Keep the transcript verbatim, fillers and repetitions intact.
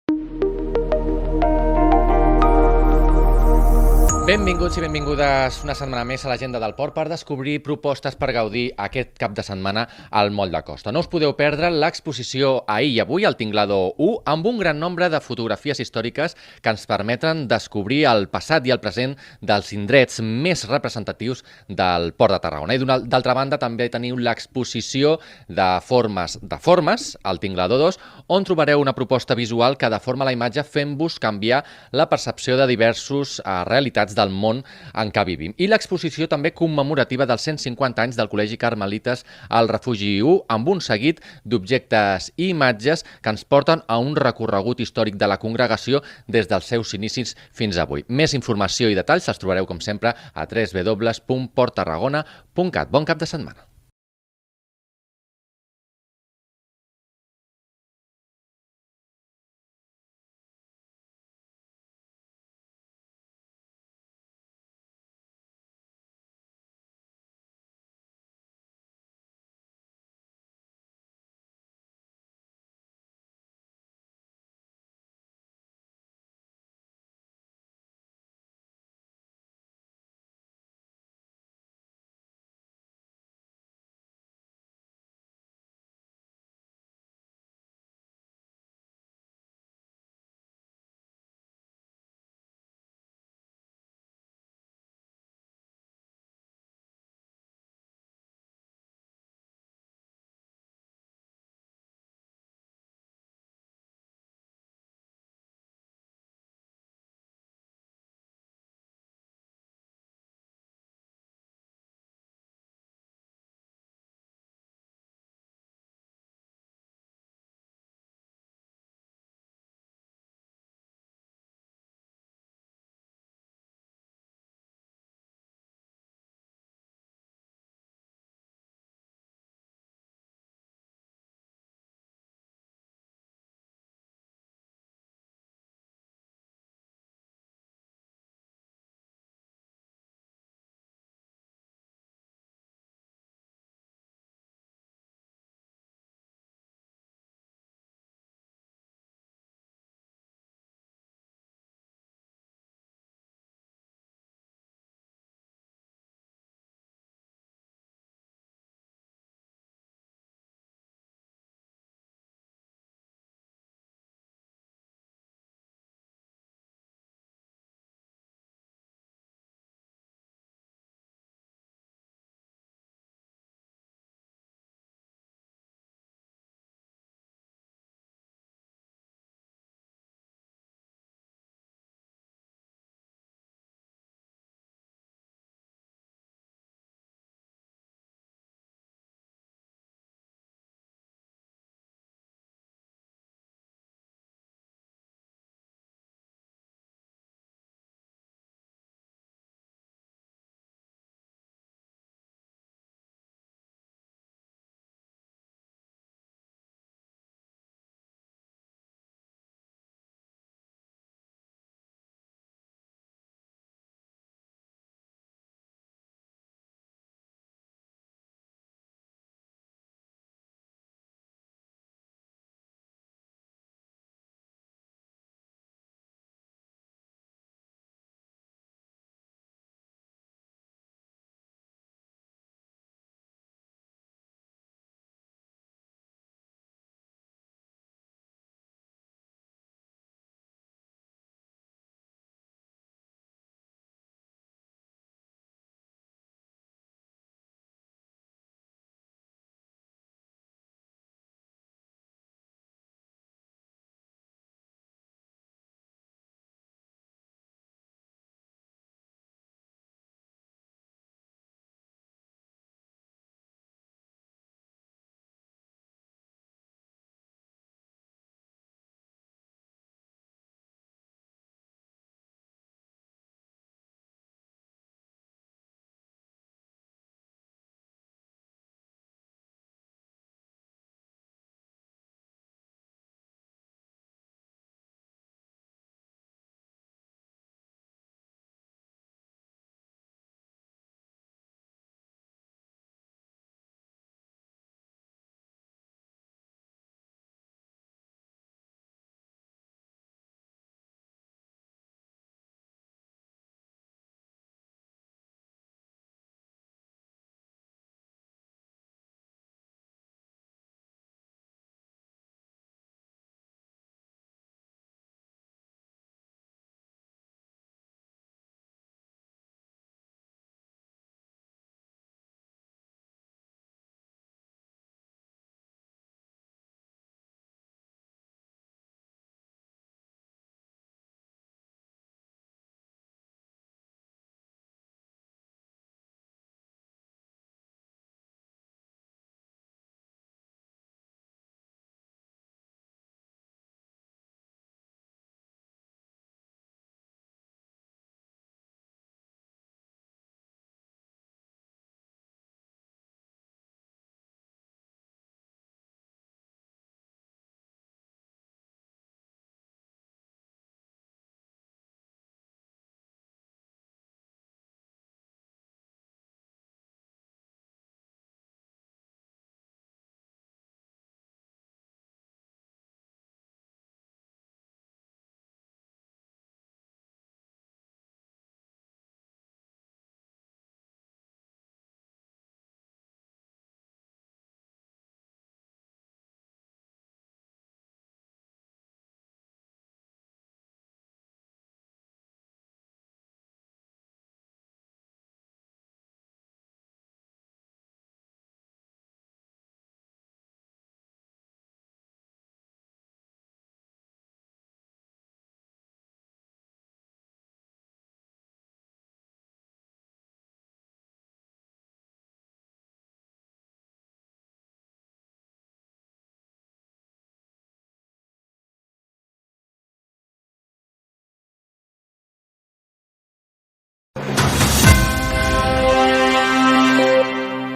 Benvinguts i benvingudes una setmana més a l'Agenda del Port per descobrir propostes per gaudir aquest cap de setmana al Moll de Costa. No us podeu perdre l'exposició Ahir i Avui al Tinglador u amb un gran nombre de fotografies històriques que ens permeten descobrir el passat i el present dels indrets més representatius del Port de Tarragona. I d'altra banda també teniu l'exposició de formes de formes al Tinglador dos, on trobareu una proposta visual que deforma la imatge fent-vos canviar la percepció de diversos eh, realitats del món en què vivim. I l'exposició també commemorativa dels cent cinquanta anys del Col·legi Carmelites al Refugi u, amb un seguit d'objectes i imatges que ens porten a un recorregut històric de la congregació des dels seus inicis fins avui. Més informació i detalls els trobareu, com sempre, a w w w punt port tarragona punt cat. Bon cap de setmana.